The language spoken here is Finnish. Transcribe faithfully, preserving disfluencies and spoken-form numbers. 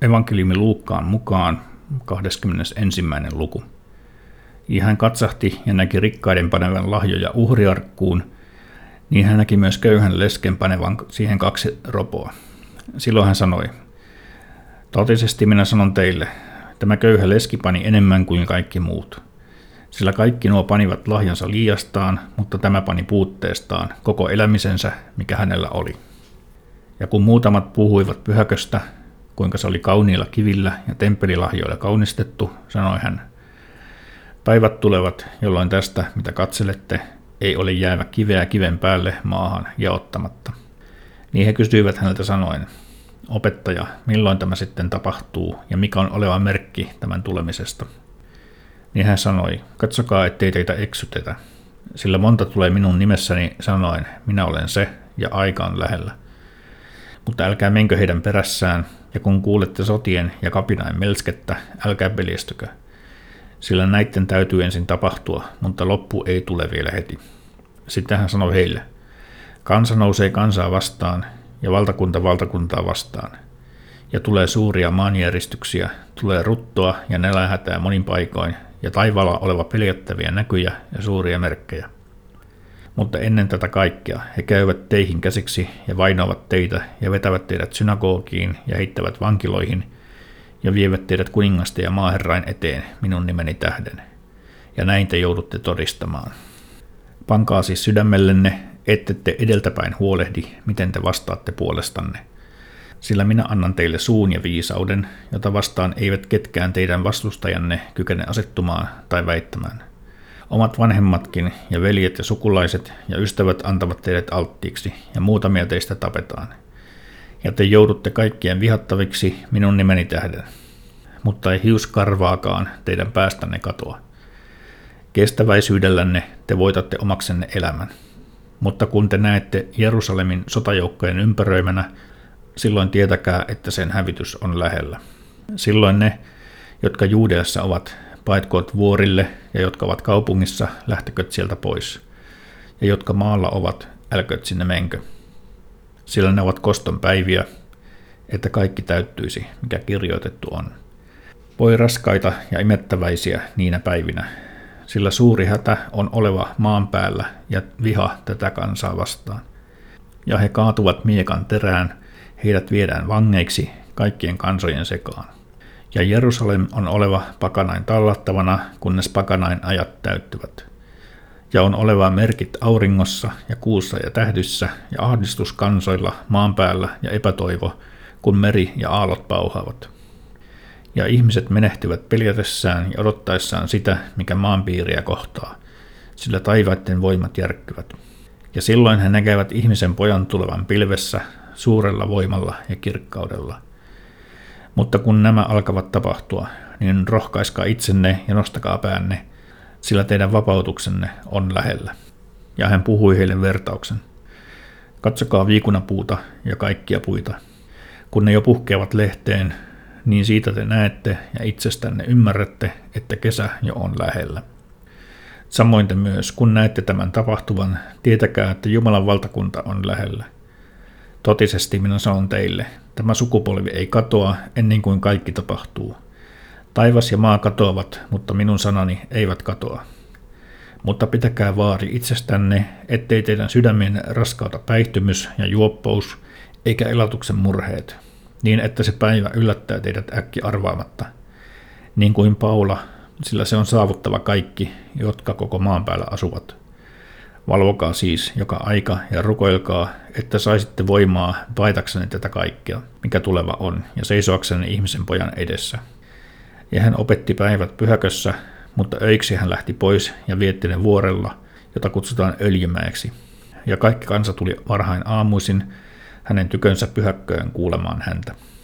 evankeliumi Luukkaan mukaan kahdeskymmenesensimmäinen luku. Ja hän katsahti ja näki rikkaiden panevan lahjoja uhriarkkuun, niin hän näki myös köyhän lesken panevan siihen kaksi ropoa. Silloin hän sanoi, totisesti minä sanon teille, tämä köyhä leski pani enemmän kuin kaikki muut. Sillä kaikki nuo panivat lahjansa liiastaan, mutta tämä pani puutteestaan koko elämisensä, mikä hänellä oli. Ja kun muutamat puhuivat pyhäköstä, kuinka se oli kauniilla kivillä ja temppelilahjoilla kaunistettu, sanoi hän, päivät tulevat, jolloin tästä, mitä katselette, ei ole jäävä kiveä kiven päälle maahan ja ottamatta. Niin he kysyivät häneltä sanoen, opettaja, milloin tämä sitten tapahtuu ja mikä on oleva merkki tämän tulemisesta? Niin hän sanoi, katsokaa ettei teitä eksytetä, sillä monta tulee minun nimessäni sanoen, minä olen se ja aika on lähellä. Mutta älkää menkö heidän perässään, ja kun kuulette sotien ja kapinain melskettä, älkää peljestykö. Sillä näitten täytyy ensin tapahtua, mutta loppu ei tule vielä heti. Sitten hän sanoi heille, kansa nousee kansaa vastaan, ja valtakunta valtakuntaa vastaan. Ja tulee suuria maanjäristyksiä, tulee ruttoa ja nälähätää monin paikoin, ja taivaalla oleva peljättäviä näkyjä ja suuria merkkejä. Mutta ennen tätä kaikkea he käyvät teihin käsiksi ja vainoavat teitä ja vetävät teidät synagogiin ja heittävät vankiloihin ja vievät teidät kuningasta ja maaherrain eteen minun nimeni tähden. Ja näin te joudutte todistamaan. Pankaa siis sydämellenne, ette te edeltäpäin huolehdi, miten te vastaatte puolestanne. Sillä minä annan teille suun ja viisauden, jota vastaan eivät ketkään teidän vastustajanne kykene asettumaan tai väittämään. Omat vanhemmatkin ja veljet ja sukulaiset ja ystävät antavat teidät alttiiksi ja muutamia teistä tapetaan. Ja te joudutte kaikkien vihattaviksi minun nimeni tähden. Mutta ei hiuskarvaakaan teidän päästänne katoa. Kestäväisyydellänne te voitatte omaksenne elämän. Mutta kun te näette Jerusalemin sotajoukkojen ympäröimänä, silloin tietäkää, että sen hävitys on lähellä. Silloin ne, jotka Juudeassa ovat, paetkoot vuorille, ja jotka ovat kaupungissa, lähteköt sieltä pois. Ja jotka maalla ovat, älköt sinne menkö. Sillä ne ovat koston päiviä, että kaikki täyttyisi, mikä kirjoitettu on. Voi raskaita ja imettäväisiä niinä päivinä, sillä suuri hätä on oleva maan päällä ja viha tätä kansaa vastaan. Ja he kaatuvat miekan terään, heidät viedään vangeiksi kaikkien kansojen sekaan. Ja Jerusalem on oleva pakanain tallattavana, kunnes pakanain ajat täyttyvät. Ja on oleva merkit auringossa ja kuussa ja tähdyssä ja ahdistus kansoilla maan päällä ja epätoivo, kun meri ja aallot pauhaavat. Ja ihmiset menehtyvät peljätessään ja odottaessaan sitä, mikä maanpiiriä kohtaa, sillä taivaiden voimat järkkyvät. Ja silloin he näkevät ihmisen pojan tulevan pilvessä suurella voimalla ja kirkkaudella. Mutta kun nämä alkavat tapahtua, niin rohkaiskaa itsenne ja nostakaa päänne, sillä teidän vapautuksenne on lähellä. Ja hän puhui heille vertauksen. Katsokaa viikunapuuta ja kaikkia puita. Kun ne jo puhkeavat lehteen, niin siitä te näette ja itsestänne ymmärrätte, että kesä jo on lähellä. Samoin te myös, kun näette tämän tapahtuvan, tietäkää, että Jumalan valtakunta on lähellä. Totisesti minä sanon teille, tämä sukupolvi ei katoa ennen kuin kaikki tapahtuu. Taivas ja maa katoavat, mutta minun sanani eivät katoa. Mutta pitäkää vaari itsestänne, ettei teidän sydämenne raskauta päihtymys ja juoppous, eikä elatuksen murheet, niin että se päivä yllättää teidät äkki arvaamatta. Niin kuin Paula, sillä se on saavuttava kaikki, jotka koko maan päällä asuvat. Valvokaa siis joka aika ja rukoilkaa, että saisitte voimaa paitaksenne tätä kaikkea, mikä tuleva on, ja seisoaksenne ihmisen pojan edessä. Ja hän opetti päivät pyhäkössä, mutta öiksi hän lähti pois ja vietti ne vuorella, jota kutsutaan Öljymäeksi. Ja kaikki kansa tuli varhain aamuisin hänen tykönsä pyhäkköön kuulemaan häntä.